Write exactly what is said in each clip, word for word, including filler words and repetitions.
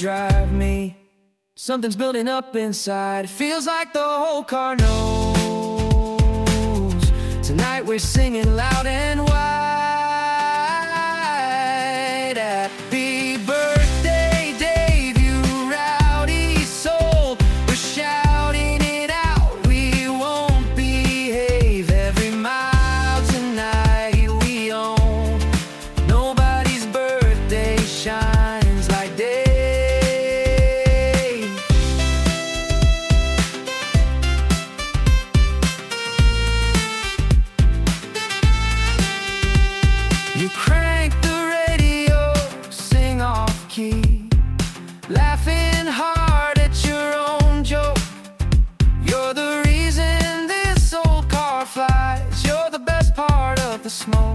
drive me. Something's building up inside. It feels like the whole car knows. Tonight we're singing loud and wide. Happy birthday, Dave, you rowdy soul. We're shouting it out, we won't behave. Every mile tonight we own. Nobody's birthday shines like Dave. You crank the radio, sing off key, laughing hard at your own joke. You're the reason this old car flies. You're the best part of the smoke.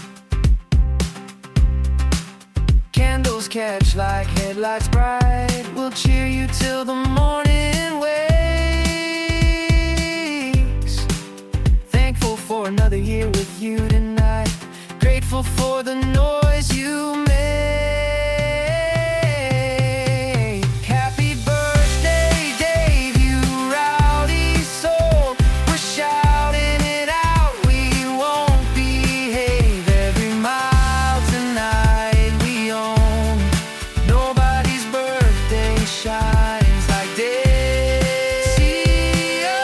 Candles catch like headlights bright. We'll cheer you till the morning wakes. Thankful for another year with you tonight. Grateful for the noise you make. Happy birthday, Dave, you rowdy soul. We're shouting it out, we won't behave. Every mile tonight we own. Nobody's birthday shines like Dave. See ya.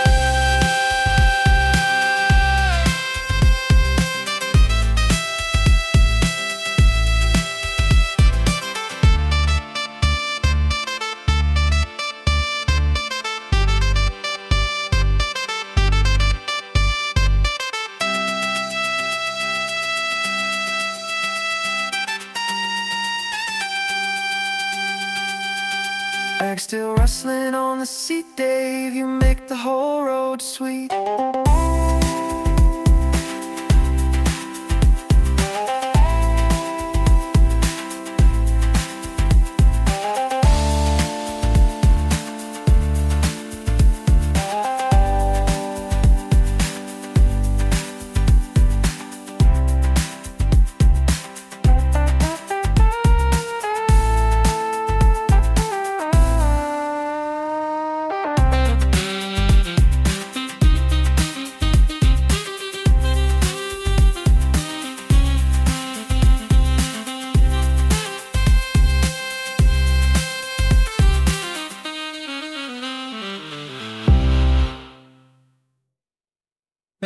Bag still rustling on the seat, Dave. You make the whole road sweet.